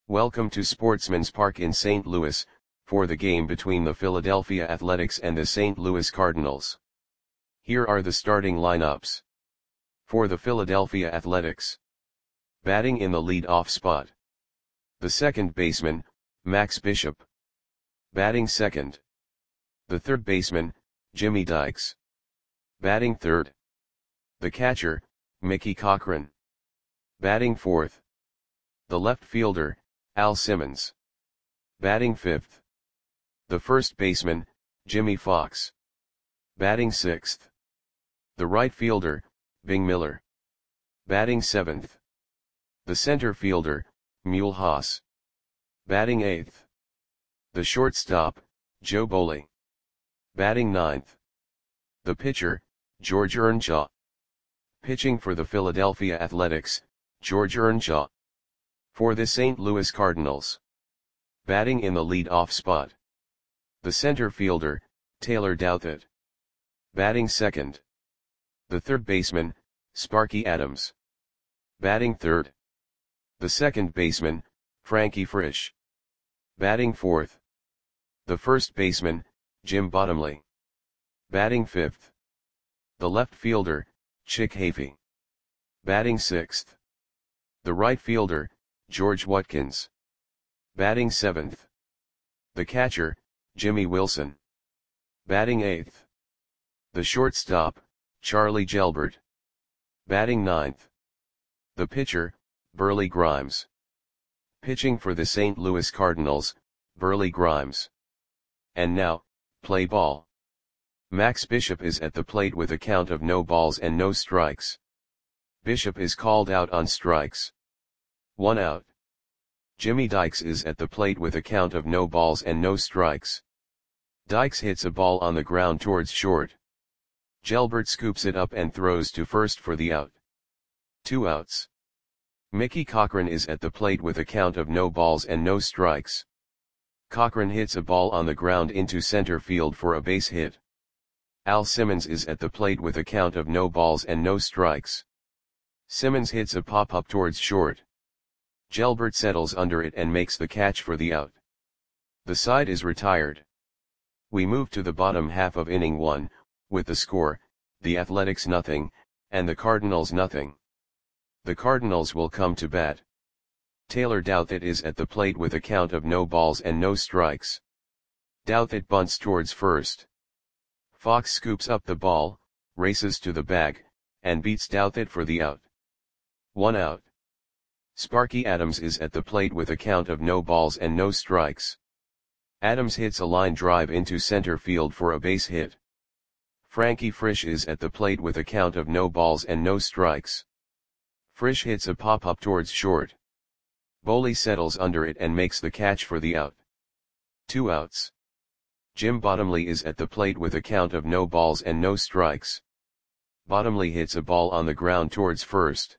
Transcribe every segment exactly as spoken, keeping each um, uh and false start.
Welcome to Sportsman's Park in Saint Louis, for the game between the Philadelphia Athletics and the Saint Louis Cardinals. Here are the starting lineups. For the Philadelphia Athletics. Batting in the lead-off spot. The second baseman, Max Bishop. Batting second. The third baseman, Jimmy Dykes. Batting third. The catcher, Mickey Cochrane. Batting fourth. The left fielder, Al Simmons. Batting fifth. The first baseman, Jimmy Fox. Batting sixth. The right fielder, Bing Miller. Batting seventh. The center fielder, Mule Haas. Batting eighth. The shortstop, Joe Boley. Batting ninth. The pitcher, George Earnshaw. Pitching for the Philadelphia Athletics, George Earnshaw. For the Saint Louis Cardinals. Batting in the lead-off spot. The center fielder, Taylor Douthit. Batting second. The third baseman, Sparky Adams. Batting third. The second baseman, Frankie Frisch. Batting fourth. The first baseman, Jim Bottomley. Batting fifth. The left fielder, Chick Hafey. Batting sixth. The right fielder, George Watkins. Batting seventh. The catcher, Jimmy Wilson. Batting eighth. The shortstop, Charlie Gelbert. Batting ninth. The pitcher, Burley Grimes. Pitching for the Saint Louis Cardinals, Burley Grimes. And now, play ball. Max Bishop is at the plate with a count of no balls and no strikes. Bishop is called out on strikes. One out. Jimmy Dykes is at the plate with a count of no balls and no strikes. Dykes hits a ball on the ground towards short. Gelbert scoops it up and throws to first for the out. Two outs. Mickey Cochrane is at the plate with a count of no balls and no strikes. Cochrane hits a ball on the ground into center field for a base hit. Al Simmons is at the plate with a count of no balls and no strikes. Simmons hits a pop-up towards short. Gelbert settles under it and makes the catch for the out. The side is retired. We move to the bottom half of inning one, with the score, the Athletics nothing, and the Cardinals nothing. The Cardinals will come to bat. Taylor Douthit is at the plate with a count of no balls and no strikes. Douthit bunts towards first. Fox scoops up the ball, races to the bag, and beats Douthit for the out. One out. Sparky Adams is at the plate with a count of no balls and no strikes. Adams hits a line drive into center field for a base hit. Frankie Frisch is at the plate with a count of no balls and no strikes. Frisch hits a pop-up towards short. Boley settles under it and makes the catch for the out. Two outs. Jim Bottomley is at the plate with a count of no balls and no strikes. Bottomley hits a ball on the ground towards first.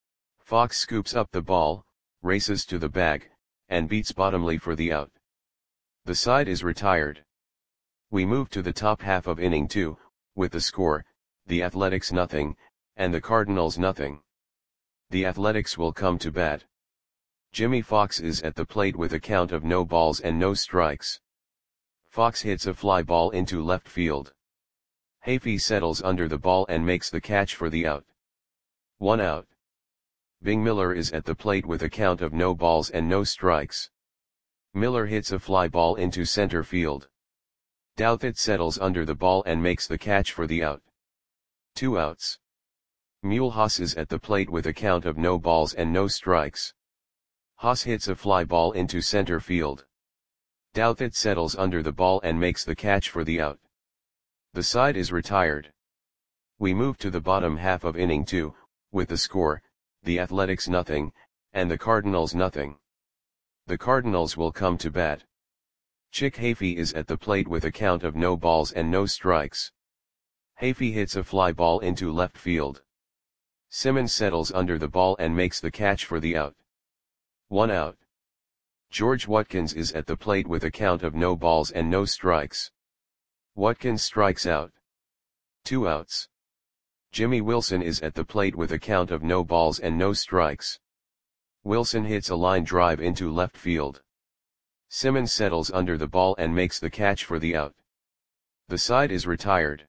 Fox scoops up the ball, races to the bag, and beats Bottomley for the out. The side is retired. We move to the top half of inning two, with the score, the Athletics nothing, and the Cardinals nothing. The Athletics will come to bat. Jimmy Fox is at the plate with a count of no balls and no strikes. Fox hits a fly ball into left field. Hafey settles under the ball and makes the catch for the out. One out. Bing Miller is at the plate with a count of no balls and no strikes. Miller hits a fly ball into center field. Douthit settles under the ball and makes the catch for the out. Two outs. Mule Haas is at the plate with a count of no balls and no strikes. Haas hits a fly ball into center field. Douthit settles under the ball and makes the catch for the out. The side is retired. We move to the bottom half of inning two, with the score, the Athletics nothing, and the Cardinals nothing. The Cardinals will come to bat. Chick Hafey is at the plate with a count of no balls and no strikes. Hafey hits a fly ball into left field. Simmons settles under the ball and makes the catch for the out. One out. George Watkins is at the plate with a count of no balls and no strikes. Watkins strikes out. Two outs. Jimmy Wilson is at the plate with a count of no balls and no strikes. Wilson hits a line drive into left field. Simmons settles under the ball and makes the catch for the out. The side is retired.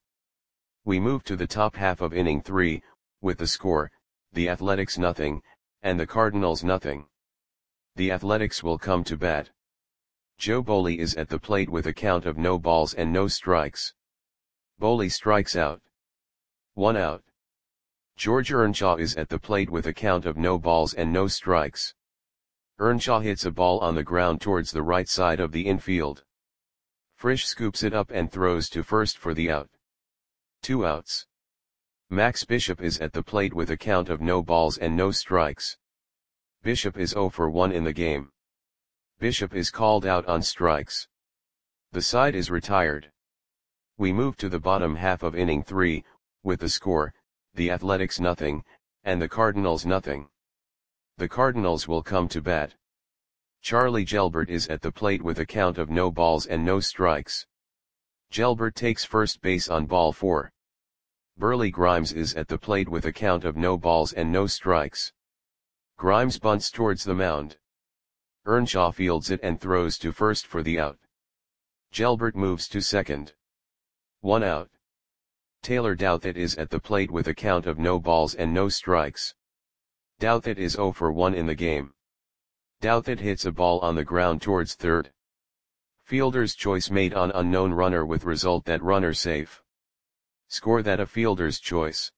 We move to the top half of inning three, with the score, the Athletics nothing, and the Cardinals nothing. The Athletics will come to bat. Joe Boley is at the plate with a count of no balls and no strikes. Boley strikes out. One out. George Earnshaw is at the plate with a count of no balls and no strikes. Earnshaw hits a ball on the ground towards the right side of the infield. Frisch scoops it up and throws to first for the out. Two outs. Max Bishop is at the plate with a count of no balls and no strikes. Bishop is oh for one in the game. Bishop is called out on strikes. The side is retired. We move to the bottom half of inning three, with the score, the Athletics nothing, and the Cardinals nothing. The Cardinals will come to bat. Charlie Gelbert is at the plate with a count of no balls and no strikes. Gelbert takes first base on ball four. Burley Grimes is at the plate with a count of no balls and no strikes. Grimes bunts towards the mound. Earnshaw fields it and throws to first for the out. Gelbert moves to second. One out. Taylor Douthit is at the plate with a count of no balls and no strikes. Douthit is oh for one in the game. Douthit hits a ball on the ground towards third. Fielder's choice made on unknown runner with result that runner safe. Score that a fielder's choice.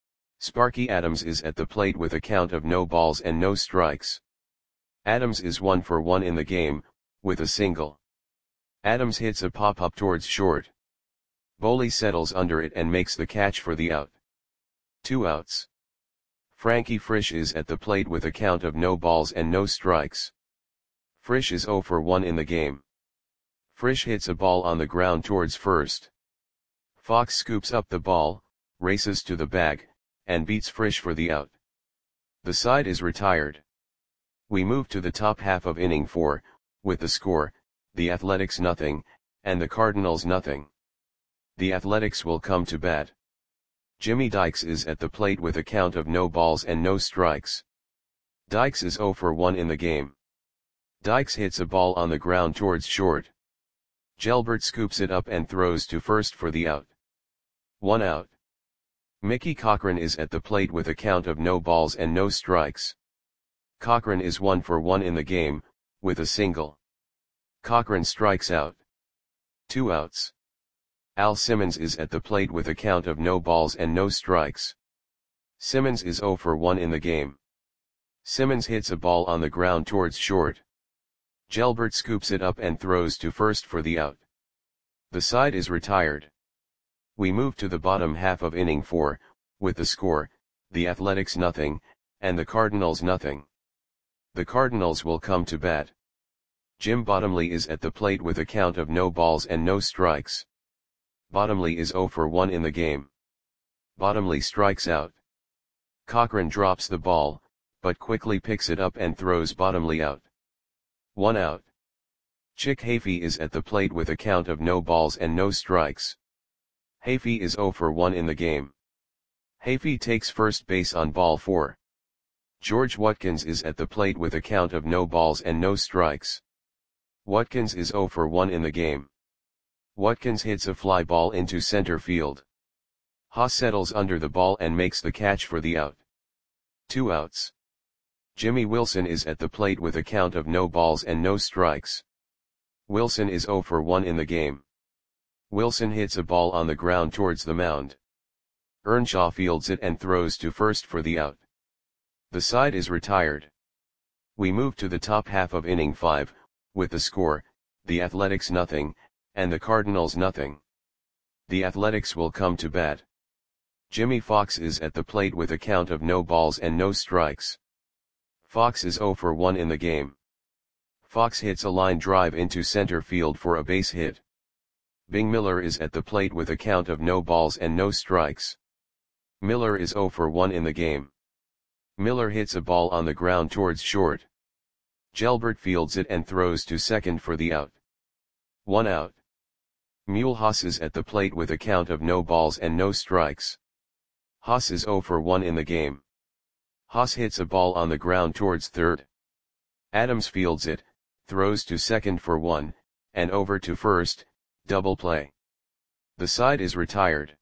Sparky Adams is at the plate with a count of no balls and no strikes. Adams is one for one in the game, with a single. Adams hits a pop-up towards short. Boley settles under it and makes the catch for the out. Two outs. Frankie Frisch is at the plate with a count of no balls and no strikes. Frisch is oh for one in the game. Frisch hits a ball on the ground towards first. Fox scoops up the ball, races to the bag, and beats Frisch for the out. The side is retired. We move to the top half of inning four, with the score, the Athletics nothing, and the Cardinals nothing. The Athletics will come to bat. Jimmy Dykes is at the plate with a count of no balls and no strikes. Dykes is oh for one in the game. Dykes hits a ball on the ground towards short. Gelbert scoops it up and throws to first for the out. One out. Mickey Cochran is at the plate with a count of no balls and no strikes. Cochran is one for one in the game, with a single. Cochran strikes out. Two outs. Al Simmons is at the plate with a count of no balls and no strikes. Simmons is oh for one in the game. Simmons hits a ball on the ground towards short. Gelbert scoops it up and throws to first for the out. The side is retired. We move to the bottom half of inning four, with the score, the Athletics nothing, and the Cardinals nothing. The Cardinals will come to bat. Jim Bottomley is at the plate with a count of no balls and no strikes. Bottomley is oh for one in the game. Bottomley strikes out. Cochran drops the ball, but quickly picks it up and throws Bottomley out. One out. Chick Hafey is at the plate with a count of no balls and no strikes. Hafey is oh for one in the game. Hafey takes first base on ball four. George Watkins is at the plate with a count of no balls and no strikes. Watkins is oh for one in the game. Watkins hits a fly ball into center field. Haas settles under the ball and makes the catch for the out. Two outs. Jimmy Wilson is at the plate with a count of no balls and no strikes. Wilson is oh for one in the game. Wilson hits a ball on the ground towards the mound. Earnshaw fields it and throws to first for the out. The side is retired. We move to the top half of inning five, with the score, the Athletics nothing, and the Cardinals nothing. The Athletics will come to bat. Jimmy Fox is at the plate with a count of no balls and no strikes. Fox is oh for one in the game. Fox hits a line drive into center field for a base hit. Bing Miller is at the plate with a count of no balls and no strikes. Miller is oh for one in the game. Miller hits a ball on the ground towards short. Gelbert fields it and throws to second for the out. One out. Mule Haas is at the plate with a count of no balls and no strikes. Haas is oh for one in the game. Haas hits a ball on the ground towards third. Adams fields it, throws to second for one, and over to first, double play. The side is retired.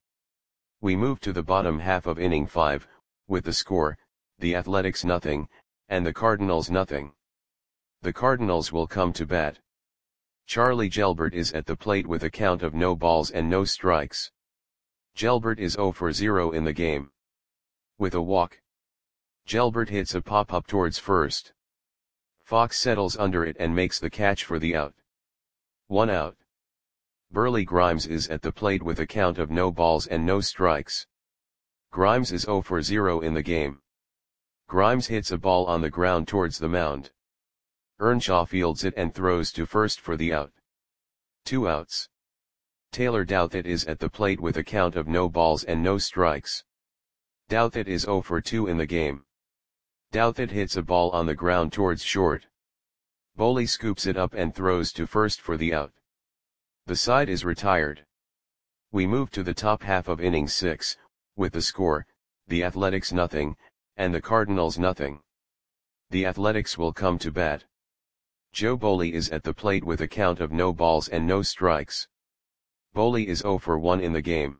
We move to the bottom half of inning five, with the score, the Athletics nothing, and the Cardinals nothing. The Cardinals will come to bat. Charlie Gelbert is at the plate with a count of no balls and no strikes. Gelbert is zero for zero in the game. With a walk, Gelbert hits a pop-up towards first. Fox settles under it and makes the catch for the out. One out. Burley Grimes is at the plate with a count of no balls and no strikes. Grimes is zero for zero in the game. Grimes hits a ball on the ground towards the mound. Earnshaw fields it and throws to first for the out. Two outs. Taylor Douthit is at the plate with a count of no balls and no strikes. Douthit is zero for two in the game. Douthit hits a ball on the ground towards short. Boley scoops it up and throws to first for the out. The side is retired. We move to the top half of inning six, with the score, the Athletics nothing, and the Cardinals nothing. The Athletics will come to bat. Joe Boley is at the plate with a count of no balls and no strikes. Boley is zero for one in the game.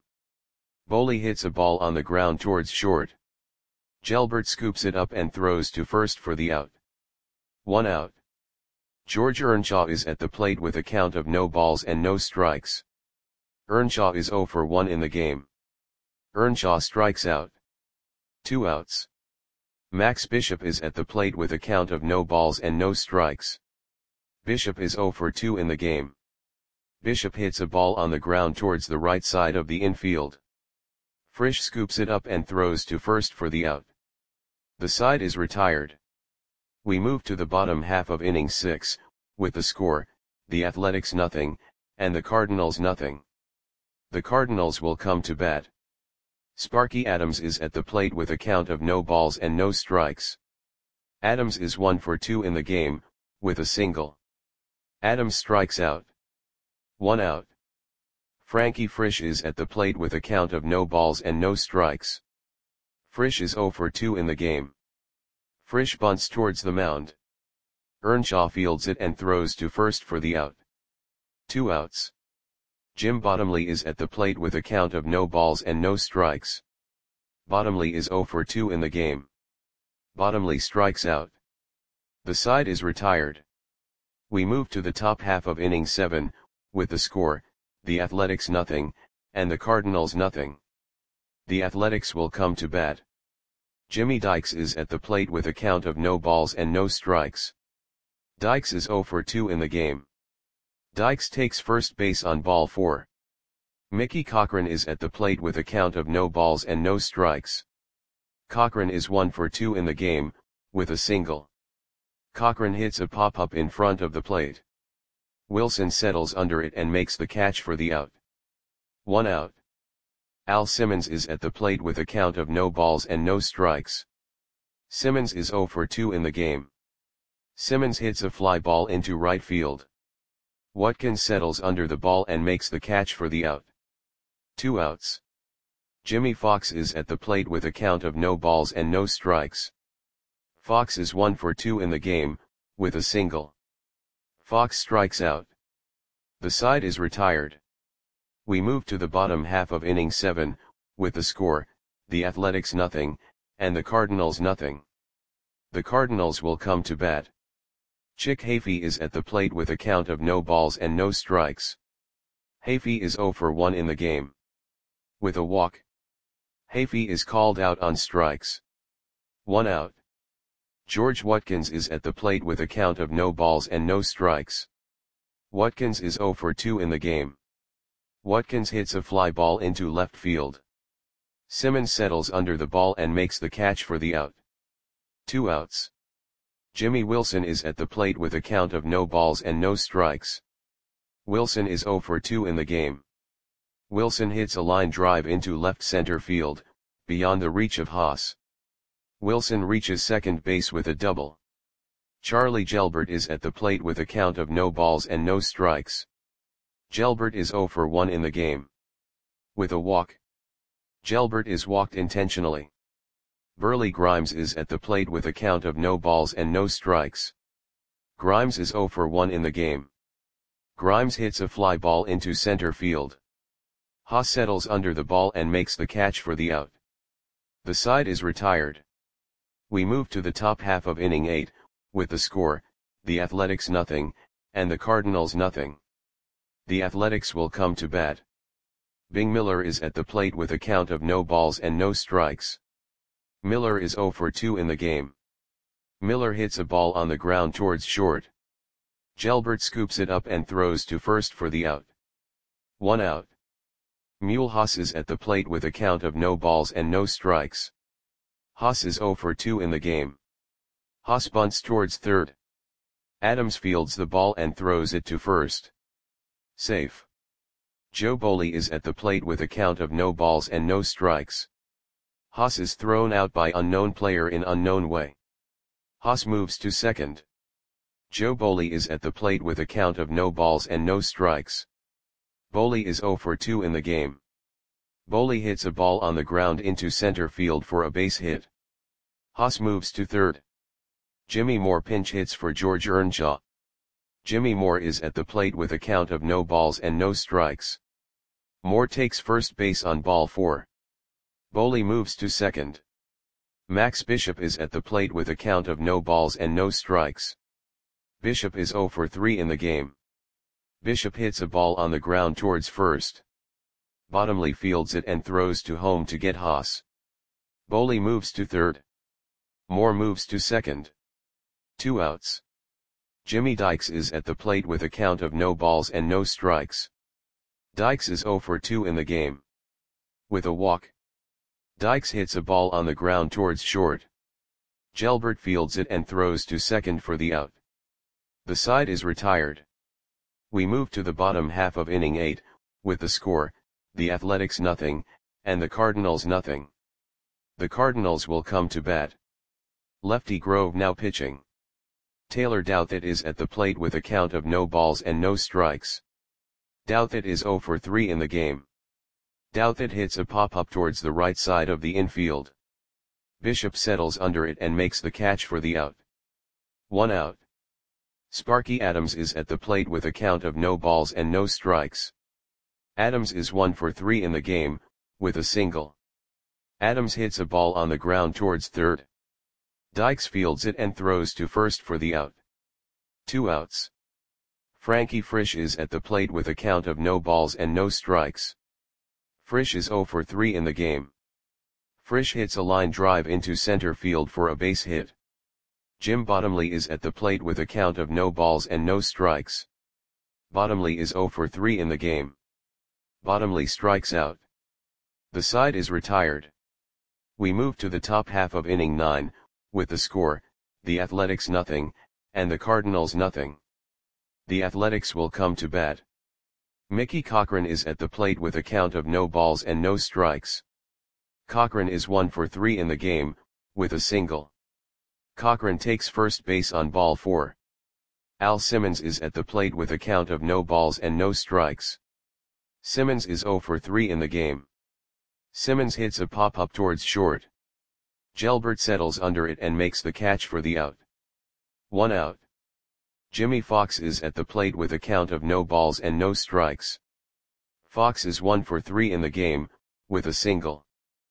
Boley hits a ball on the ground towards short. Gelbert scoops it up and throws to first for the out. One out. George Earnshaw is at the plate with a count of no balls and no strikes. Earnshaw is zero for one in the game. Earnshaw strikes out. Two outs. Max Bishop is at the plate with a count of no balls and no strikes. Bishop is zero for two in the game. Bishop hits a ball on the ground towards the right side of the infield. Frisch scoops it up and throws to first for the out. The side is retired. We move to the bottom half of inning six, with the score, the Athletics nothing, and the Cardinals nothing. The Cardinals will come to bat. Sparky Adams is at the plate with a count of no balls and no strikes. Adams is one for two in the game, with a single. Adams strikes out. One out. Frankie Frisch is at the plate with a count of no balls and no strikes. Frisch is zero for two in the game. Frisch bunts towards the mound. Earnshaw fields it and throws to first for the out. Two outs. Jim Bottomley is at the plate with a count of no balls and no strikes. Bottomley is zero for two in the game. Bottomley strikes out. The side is retired. We move to the top half of inning seven, with the score, the Athletics nothing, and the Cardinals nothing. The Athletics will come to bat. Jimmy Dykes is at the plate with a count of no balls and no strikes. Dykes is zero for two in the game. Dykes takes first base on ball four. Mickey Cochran is at the plate with a count of no balls and no strikes. Cochran is one for two in the game, with a single. Cochran hits a pop-up in front of the plate. Wilson settles under it and makes the catch for the out. One out. Al Simmons is at the plate with a count of no balls and no strikes. Simmons is zero for two in the game. Simmons hits a fly ball into right field. Watkins settles under the ball and makes the catch for the out. Two outs. Jimmy Fox is at the plate with a count of no balls and no strikes. Fox is one for two in the game, with a single. Fox strikes out. The side is retired. We move to the bottom half of inning seven, with the score, the Athletics nothing, and the Cardinals nothing. The Cardinals will come to bat. Chick Hafey is at the plate with a count of no balls and no strikes. Hafey is zero for one in the game. With a walk, Hafey is called out on strikes. One out. George Watkins is at the plate with a count of no balls and no strikes. Watkins is zero for two in the game. Watkins hits a fly ball into left field. Simmons settles under the ball and makes the catch for the out. Two outs. Jimmy Wilson is at the plate with a count of no balls and no strikes. Wilson is zero for two in the game. Wilson hits a line drive into left center field, beyond the reach of Haas. Wilson reaches second base with a double. Charlie Gelbert is at the plate with a count of no balls and no strikes. Gelbert is zero for one in the game. With a walk, Gelbert is walked intentionally. Burley Grimes is at the plate with a count of no balls and no strikes. Grimes is zero for one in the game. Grimes hits a fly ball into center field. Haas settles under the ball and makes the catch for the out. The side is retired. We move to the top half of inning eight, with the score, the Athletics nothing, and the Cardinals nothing. The Athletics will come to bat. Bing Miller is at the plate with a count of no balls and no strikes. Miller is zero for two in the game. Miller hits a ball on the ground towards short. Gelbert scoops it up and throws to first for the out. One out. Mule Haas is at the plate with a count of no balls and no strikes. Haas is zero for two in the game. Haas bunts towards third. Adams fields the ball and throws it to first. Safe. Joe Boley is at the plate with a count of no balls and no strikes. Haas is thrown out by unknown player in unknown way. Haas moves to second. Joe Boley is at the plate with a count of no balls and no strikes. Boley is zero for two in the game. Boley hits a ball on the ground into center field for a base hit. Haas moves to third. Jimmy Moore pinch hits for George Earnshaw. Jimmy Moore is at the plate with a count of no balls and no strikes. Moore takes first base on ball four. Boley moves to second. Max Bishop is at the plate with a count of no balls and no strikes. Bishop is zero for three in the game. Bishop hits a ball on the ground towards first. Bottomley fields it and throws to home to get Haas. Boley moves to third. Moore moves to second. Two outs. Jimmy Dykes is at the plate with a count of no balls and no strikes. Dykes is zero for two in the game. With a walk. Dykes hits a ball on the ground towards short. Gelbert fields it and throws to second for the out. The side is retired. We move to the bottom half of inning eight, with the score, the Athletics nothing, and the Cardinals nothing. The Cardinals will come to bat. Lefty Grove now pitching. Taylor Douthit is at the plate with a count of no balls and no strikes. Douthit is zero for three in the game. Douthit hits a pop-up towards the right side of the infield. Bishop settles under it and makes the catch for the out. One out. Sparky Adams is at the plate with a count of no balls and no strikes. Adams is one for three in the game, with a single. Adams hits a ball on the ground towards third. Dykes fields it and throws to first for the out. Two outs. Frankie Frisch is at the plate with a count of no balls and no strikes. Frisch is zero for three in the game. Frisch hits a line drive into center field for a base hit. Jim Bottomley is at the plate with a count of no balls and no strikes. Bottomley is zero for three in the game. Bottomley strikes out. The side is retired. We move to the top half of inning nine, with the score, the Athletics nothing, and the Cardinals nothing. The Athletics will come to bat. Mickey Cochran is at the plate with a count of no balls and no strikes. Cochran is one for three in the game, with a single. Cochran takes first base on ball four. Al Simmons is at the plate with a count of no balls and no strikes. Simmons is zero for three in the game. Simmons hits a pop-up towards short. Gelbert settles under it and makes the catch for the out. One out. Jimmy Fox is at the plate with a count of no balls and no strikes. Fox is one for three in the game, with a single.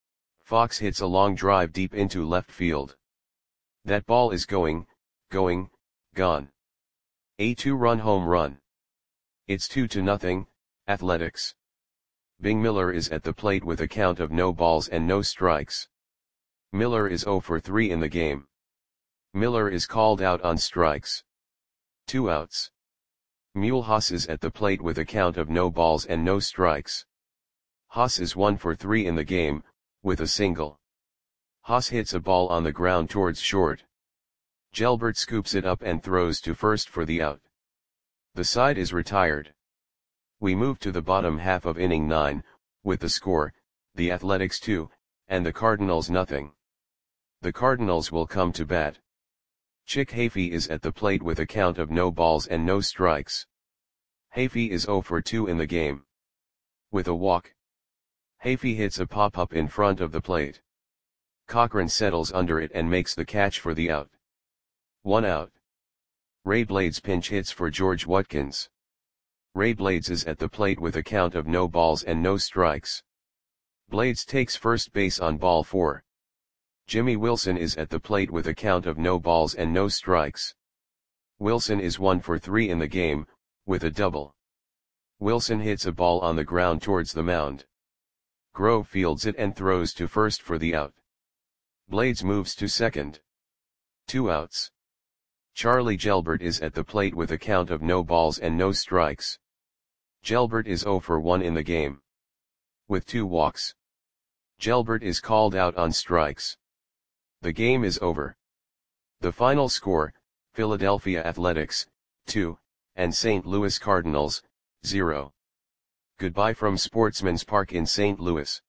Fox hits a long drive deep into left field. That ball is going, going, gone. A two-run home run. It's two to nothing, Athletics. Bing Miller is at the plate with a count of no balls and no strikes. Miller is zero for three in the game. Miller is called out on strikes. Two outs. Mule Haas is at the plate with a count of no balls and no strikes. Haas is one for three in the game, with a single. Haas hits a ball on the ground towards short. Gelbert scoops it up and throws to first for the out. The side is retired. We move to the bottom half of inning nine, with the score, the Athletics two, and the Cardinals nothing. The Cardinals will come to bat. Chick Hafey is at the plate with a count of no balls and no strikes. Hafey is zero for two in the game. With a walk. Hafey hits a pop-up in front of the plate. Cochran settles under it and makes the catch for the out. One out. Ray Blades pinch hits for George Watkins. Ray Blades is at the plate with a count of no balls and no strikes. Blades takes first base on ball four. Jimmy Wilson is at the plate with a count of no balls and no strikes. Wilson is one for three in the game, with a double. Wilson hits a ball on the ground towards the mound. Grove fields it and throws to first for the out. Blades moves to second. Two outs. Charlie Gelbert is at the plate with a count of no balls and no strikes. Gelbert is zero for one in the game. With two walks. Gelbert is called out on strikes. The game is over. The final score, Philadelphia Athletics, two, and Saint Louis Cardinals, zero. Goodbye from Sportsman's Park in Saint Louis.